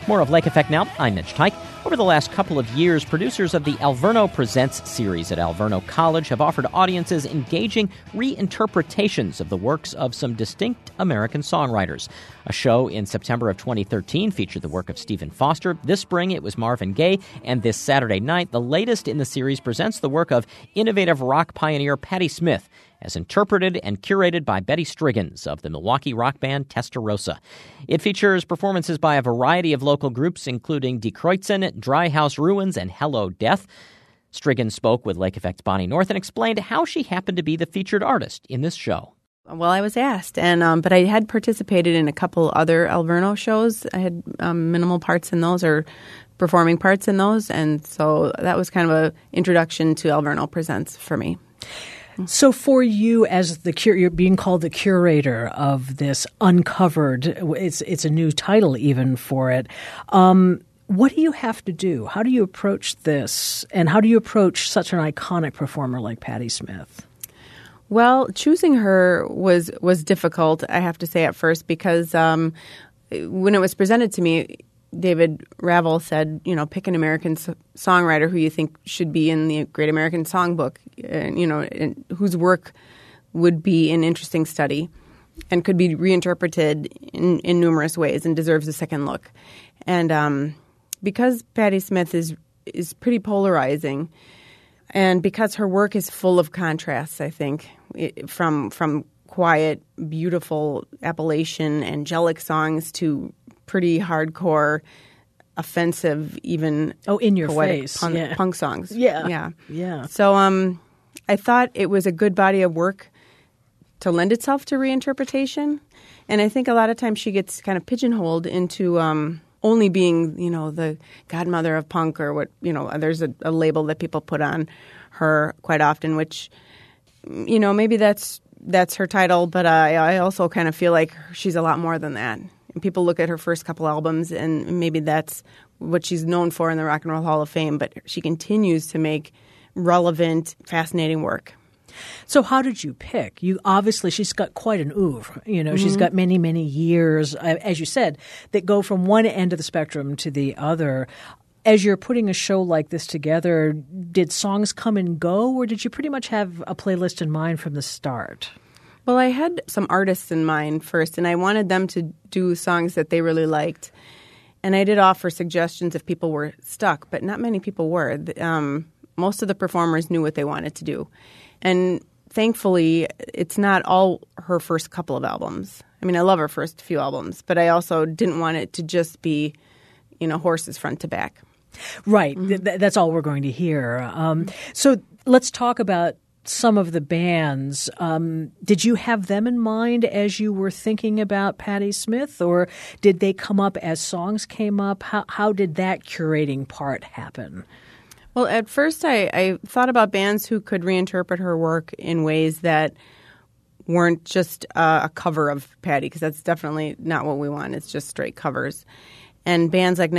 More of Lake Effect now. I'm Mitch Teich. Over the last couple of years, producers of the Alverno Presents series at Alverno College have offered audiences engaging reinterpretations of the works of some distinct American songwriters. A show in September of 2013 featured the work of Stephen Foster. This spring, it was Marvin Gaye. And this Saturday night, the latest in the series presents the work of innovative rock pioneer Patti Smith, as interpreted and curated by Betty Striggins of the Milwaukee rock band Testarossa. It features performances by a variety of local groups, including Die Kreuzen, Dry House Ruins, and Hello Death. Striggins spoke with Lake Effect's Bonnie North and explained how she happened to be the featured artist in this show. Well, I was asked, but I had participated in a couple other Alverno shows. I had minimal parts in those or performing parts in those, and so that was kind of an introduction to Alverno Presents for me. So for you, as you're being called the curator of this Uncovered, it's a new title even for it. What do you have to do? How do you approach this, and how do you approach such an iconic performer like Patti Smith? Well, choosing her was difficult, I have to say, at first, because when it was presented to me, David Ravel said, pick an American songwriter who you think should be in the Great American Songbook, and whose work would be an interesting study and could be reinterpreted in numerous ways and deserves a second look. And because Patti Smith is pretty polarizing, and because her work is full of contrasts, I think, from quiet, beautiful Appalachian, angelic songs to pretty hardcore, offensive, even in your poetic face punk songs. Yeah. So I thought it was a good body of work to lend itself to reinterpretation, and I think a lot of times she gets kind of pigeonholed into only being, the godmother of punk, or what, there's a label that people put on her quite often, which, maybe that's her title, but I also kind of feel like she's a lot more than that. And people look at her first couple albums, and maybe that's what she's known for in the Rock and Roll Hall of Fame, but she continues to make relevant, fascinating work. So how did you pick? She's got quite an oeuvre. She's got many, many years, as you said, that go from one end of the spectrum to the other. As you're putting a show like this together, did songs come and go, or did you pretty much have a playlist in mind from the start? Well, I had some artists in mind first, and I wanted them to do songs that they really liked. And I did offer suggestions if people were stuck, but not many people were. Most of the performers knew what they wanted to do. And thankfully, it's not all her first couple of albums. I mean, I love her first few albums, but I also didn't want it to just be, horses front to back. Right. Mm-hmm. That's all we're going to hear. So let's talk about some of the bands. Did you have them in mind as you were thinking about Patti Smith, or did they come up as songs came up? How did that curating part happen? Well, at first I thought about bands who could reinterpret her work in ways that weren't just a cover of Patti, because that's definitely not what we want. It's just straight covers. And bands like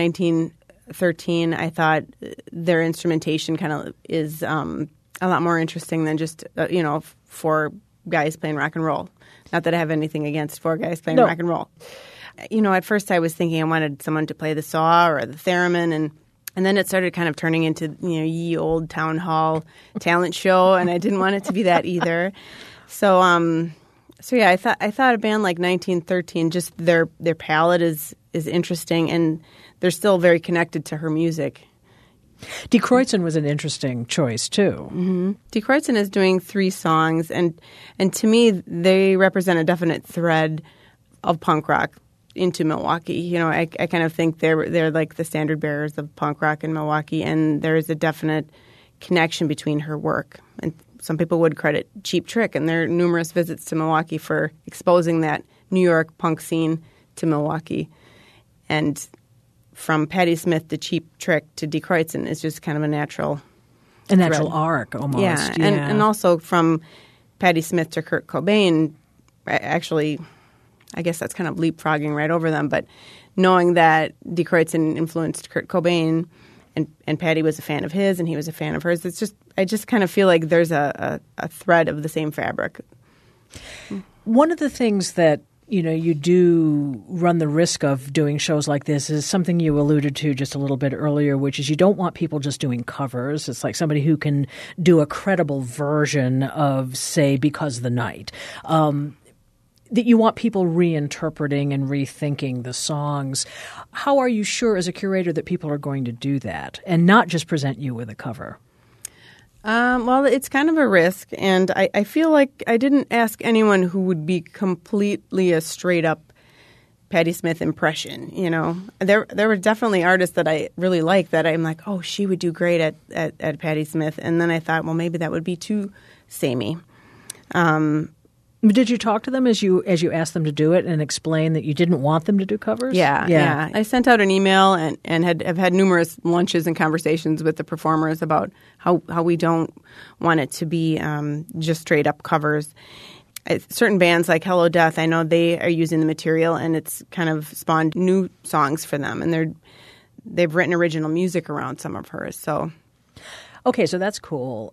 1913, I thought their instrumentation kind of is a lot more interesting than just, four guys playing rock and roll. Not that I have anything against four guys playing rock and roll. At first I was thinking I wanted someone to play the saw or the theremin, and then it started kind of turning into, ye old town hall talent show, and I didn't want it to be that either. So I thought a band like 1913, just their palette is interesting, and they're still very connected to her music. Die Kreuzen was an interesting choice too. Mm-hmm. Die Kreuzen is doing 3 songs, and to me they represent a definite thread of punk rock into Milwaukee. I kind of think they're like the standard bearers of punk rock in Milwaukee, and there is a definite connection between her work. And some people would credit Cheap Trick and their numerous visits to Milwaukee for exposing that New York punk scene to Milwaukee. And from Patti Smith to Cheap Trick to Die Kreuzen is just kind of a natural arc almost. Yeah. And also from Patti Smith to Kurt Cobain, actually, I guess that's kind of leapfrogging right over them, but knowing that Die Kreuzen influenced Kurt Cobain and Patti was a fan of his and he was a fan of hers, I just kind of feel like there's a thread of the same fabric. One of the things that you do run the risk of doing shows like this is something you alluded to just a little bit earlier, which is you don't want people just doing covers. It's like somebody who can do a credible version of, say, Because the Night. That you want people reinterpreting and rethinking the songs. How are you sure as a curator that people are going to do that and not just present you with a cover? Well, it's kind of a risk, and I feel like I didn't ask anyone who would be completely a straight-up Patti Smith impression. There were definitely artists that I really like that I'm like, oh, she would do great at Patti Smith, and then I thought, well, maybe that would be too samey. Did you talk to them as you asked them to do it and explain that you didn't want them to do covers? Yeah. I sent out an email and have had numerous lunches and conversations with the performers about how we don't want it to be just straight up covers. Certain bands like Hello Death, I know they are using the material and it's kind of spawned new songs for them, and they've written original music around some of hers. So, okay, so that's cool.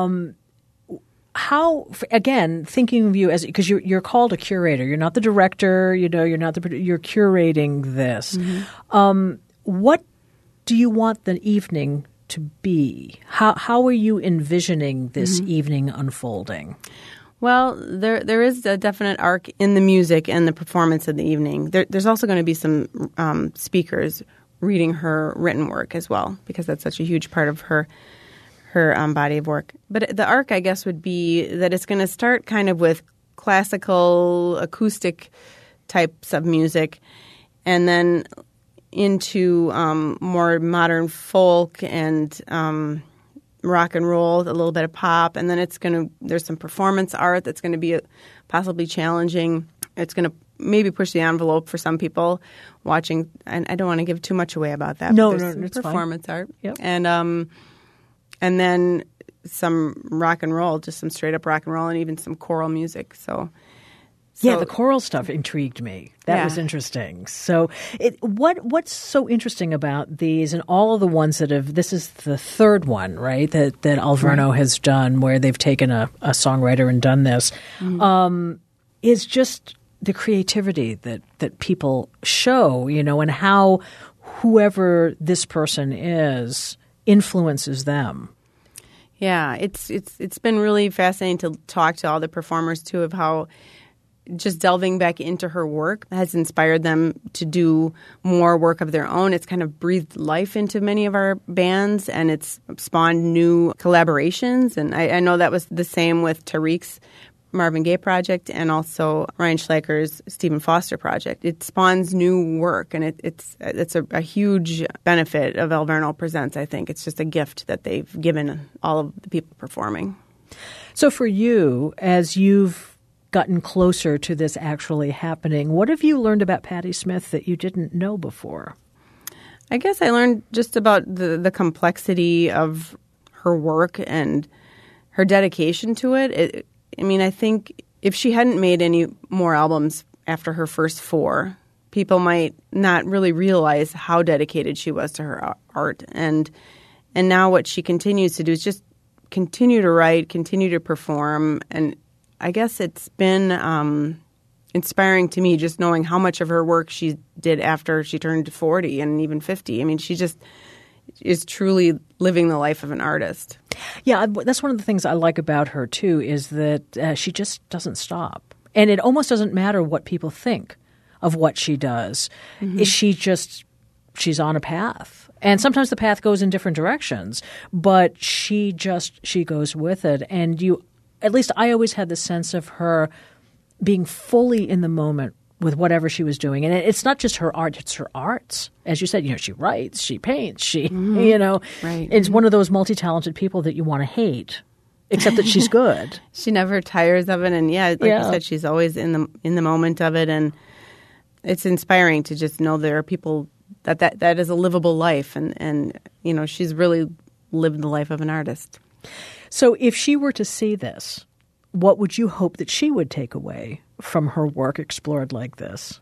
How, again, thinking of you as, because you're called a curator, you're not the director, you're not you're curating this. Mm-hmm. What do you want the evening to be? How are you envisioning this evening unfolding? Well, there is a definite arc in the music and the performance of the evening. There's also going to be some speakers reading her written work as well, because that's such a huge part of her body of work. But the arc, I guess, would be that it's going to start kind of with classical, acoustic types of music, and then into more modern folk and rock and roll, a little bit of pop, and then there's some performance art that's going to be possibly challenging. It's going to maybe push the envelope for some people watching, and I don't want to give too much away about that. No, it's performance art. Yep. And then some rock and roll, just some straight up rock and roll, and even some choral music. So yeah, the choral stuff intrigued me. That was interesting. So what's so interesting about these and all of the ones that this is the third one, right, that Alverno has done where they've taken a songwriter and done this, is just the creativity that people show, and how whoever this person is influences them. Yeah, it's been really fascinating to talk to all the performers too, of how just delving back into her work has inspired them to do more work of their own. It's kind of breathed life into many of our bands, and it's spawned new collaborations. And I know that was the same with Tariq's Marvin Gaye project and also Ryan Schleicher's Stephen Foster project. It spawns new work, and it's a huge benefit of Alverno Presents, I think. It's just a gift that they've given all of the people performing. So for you, as you've gotten closer to this actually happening, what have you learned about Patti Smith that you didn't know before? I guess I learned just about the complexity of her work and her dedication to it. I think if she hadn't made any more albums after her first 4, people might not really realize how dedicated she was to her art. And now what she continues to do is just continue to write, continue to perform. And I guess it's been inspiring to me just knowing how much of her work she did after she turned 40 and even 50. She just is truly living the life of an artist. Yeah, that's one of the things I like about her, too, is that she just doesn't stop. And it almost doesn't matter what people think of what she does. Mm-hmm. She's on a path. And sometimes the path goes in different directions, but she goes with it. And at least I always had the sense of her being fully in the moment with whatever she was doing. And it's not just her art, it's her arts. As you said, she writes, she paints, Right. It's one of those multi-talented people that you want to hate, except that she's good. She never tires of it. And you said, she's always in the moment of it. And it's inspiring to just know there are people that is a livable life. And she's really lived the life of an artist. So if she were to see this, what would you hope that she would take away from her work explored like this?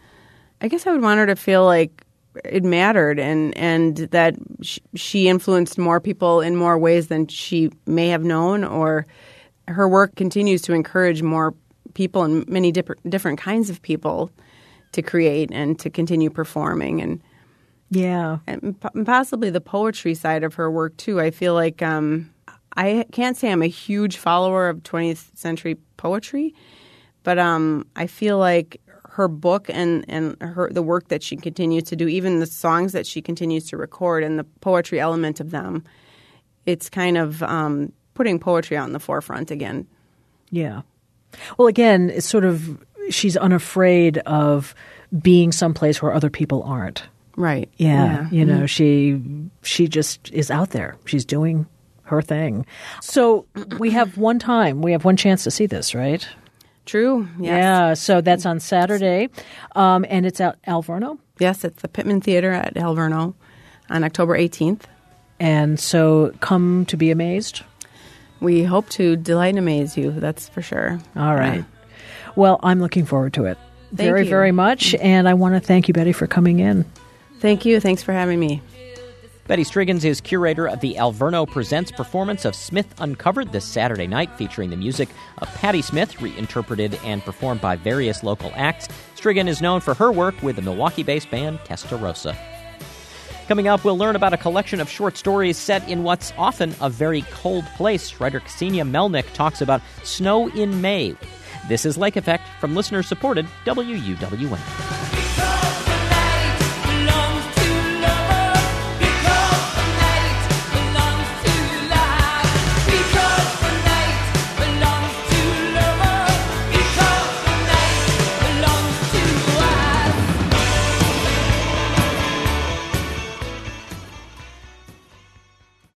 I guess I would want her to feel like it mattered and that she influenced more people in more ways than she may have known, or her work continues to encourage more people and many different kinds of people to create and to continue performing. And possibly the poetry side of her work, too. I feel like I can't say I'm a huge follower of 20th century poetry, but I feel like her book and the work that she continues to do, even the songs that she continues to record and the poetry element of them, it's kind of putting poetry out in the forefront again. Yeah. Well, again, it's sort of she's unafraid of being someplace where other people aren't. Right. Yeah. You know, she just is out there. She's doing her thing. So we have one chance to see this, right? True. Yes. Yeah. So that's on Saturday, and it's at Alverno. Yes, it's the Pittman Theater at Alverno on October 18th. And so come to be amazed. We hope to delight and amaze you. That's for sure. All right. Well, I'm looking forward to it very, you. very much. And I want to thank you, Betty, for coming in. Thank you. Thanks for having me. Betty Striggins is curator of the Alverno Presents performance of Smith Uncovered this Saturday night, featuring the music of Patti Smith, reinterpreted and performed by various local acts. Striggin is known for her work with the Milwaukee-based band Testarossa. Coming up, we'll learn about a collection of short stories set in what's often a very cold place. Writer Ksenia Melnick talks about snow in May. This is Lake Effect from listener-supported WUWN.